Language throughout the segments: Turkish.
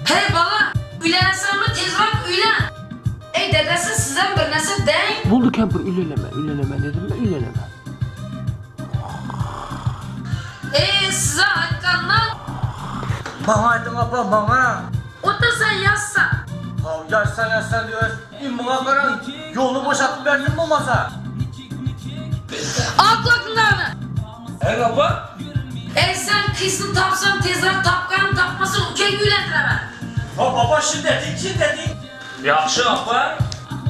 Hey bala, uylanasın mı tezroq uylan. Ey dedesi sizden bir narsa deyin. Buldu kampir, uylanama dedim mi, uylanama. Size aytgandan Bana aydın apa, bana. otursan yazsan. Yazsan diyoruz. Bana karan, yolu boşaltıp verdin mi olmasa? Aklaklarını. Hey apa? Sen kızını tapsan tezroq tapganını tapmasın uken uylantıraman. Baba şimdi. Yaxşı apa.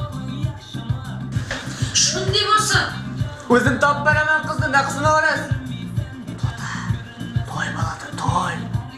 Şunday bo'lsin. Özün tap beramen kızın ne kızını öğren. Toy balada toy.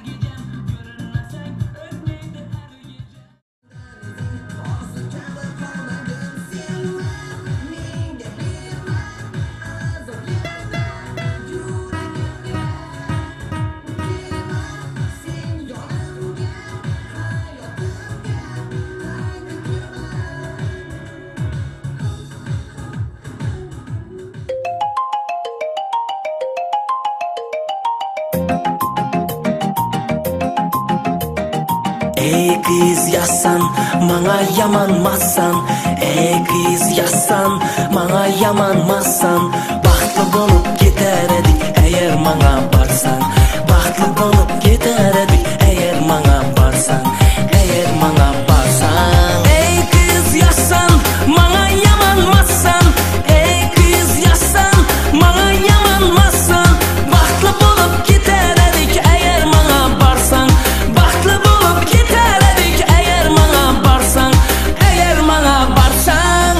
Ey kız yazsan, bana yamanmazsan. Ey kız yazsan, bana yamanmazsan. Baxtlı bolup gider edik eğer bana barsan. Baxtlı bolup gider edik eğer bana barsan. Eğer bana barsan. Ey kız yazsan, bana yamanmazsan. Ey kız yazsan, bana yamanmazsan. Baxtlı bolup gider edik eğer bana barsan. Baxtlı bolup gider edik eğer bana barsan. Eğer bana barsan.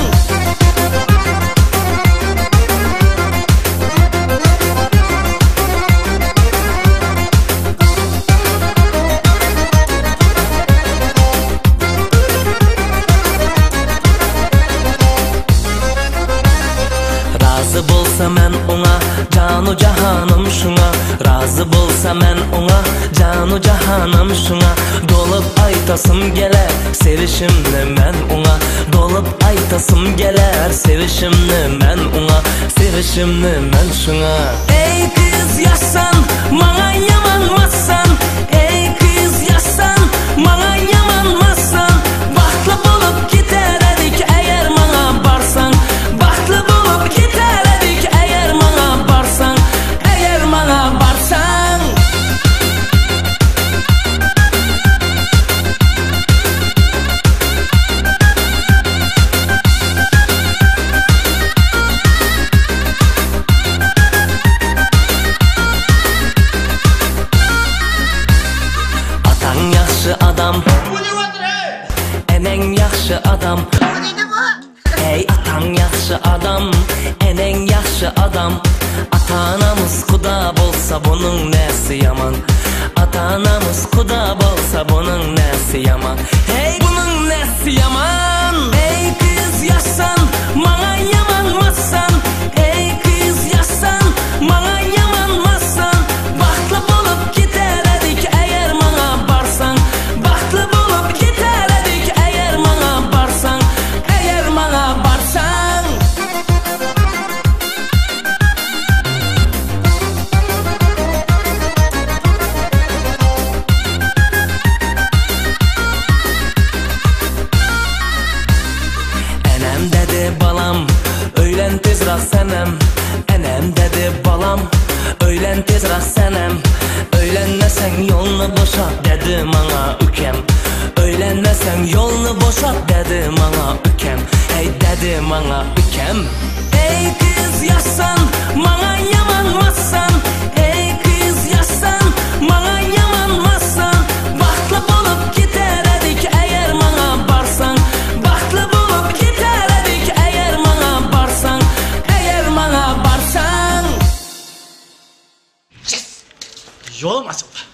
Razı bolsa men ona, canu cahanım şuna. Razı bolsa men ona, canu cahanım şuna. Dolup aytasım geler, sevişimli men ona. Dolup aytasım geler, sevişimli men ona. Sevişimli men şuna. Ey kız yazsan, bana yamanmazsan. Ey kız yazsan, bana yamanmazsan. Baxtlı bolup gider edik eğer bana barsan. Baxtlı bolup gider edik eğer bana barsan. Eğer bana barsan. Atan yaxşı adam, enen yaxşı adam. Ey atan yaxşı adam, enen yaxşı adam. Ata-anamız kuda bolsa bunun nesi yaman. Ata-anamız kuda bolsa bunun nesi yaman. Hey bunun nesi yaman. Ey kız yazsan, bana yamanmazsan. Ey kız yazsan, bana yamanmazsan. Baxtlı bolup gider edik eğer bana barsan. Baxtlı bolup gider edik eğer bana barsan. Eğer bana barsan. Enem dedi balam, öylen tezraq sənem. Enem dedi balam, öylen tezraq sənem. Öylenmesen yolunu boşalt dedi bana ükem. Öylenmesen yolunu boşalt dedi bana ükem. Hey dedi bana ükem. Ey kız yazsan, bana yamanmazsan. Ey kız yazsan, bana yamanmazsan. Baxtlı bolup gider edik eğer bana barsan. Baxtlı bolup gider edik eğer bana barsan. Eğer bana barsan. Yolum açıldı.